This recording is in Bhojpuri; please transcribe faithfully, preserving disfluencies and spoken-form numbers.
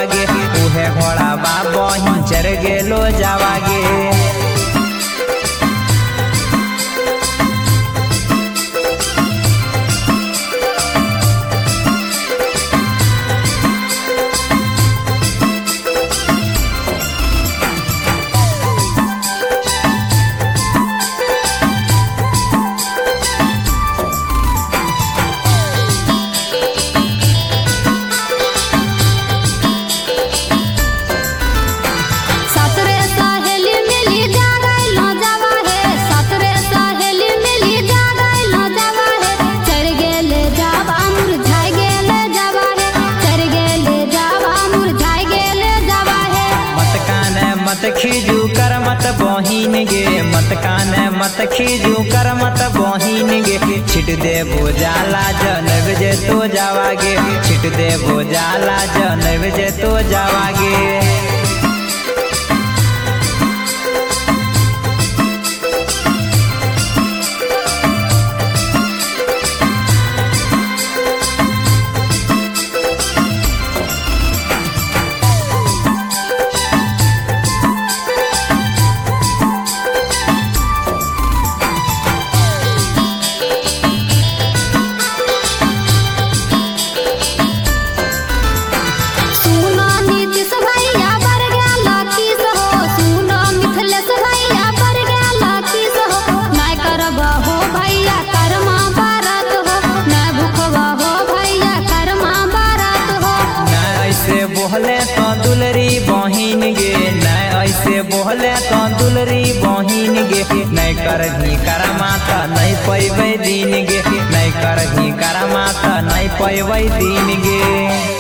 गे उहे घोड़ा बा बहिन चर गेलो जावा गे। मत खीजू कर मत बहिन गे मत काने मत खीजू कर मत बहिन गे छिट दे बोझाला जनब जे तो जावा गे छिट दे बोझाला जनब जे तो जावा गे। बोहले तो दुलरी बहिन गे नहीं ऐसे बोहले तो दुलरी बहिन गे नहीं कर ही कर माता नहीं पैबै दिन गे नहीं कर ही कर माता नहीं पैबै दिन गे।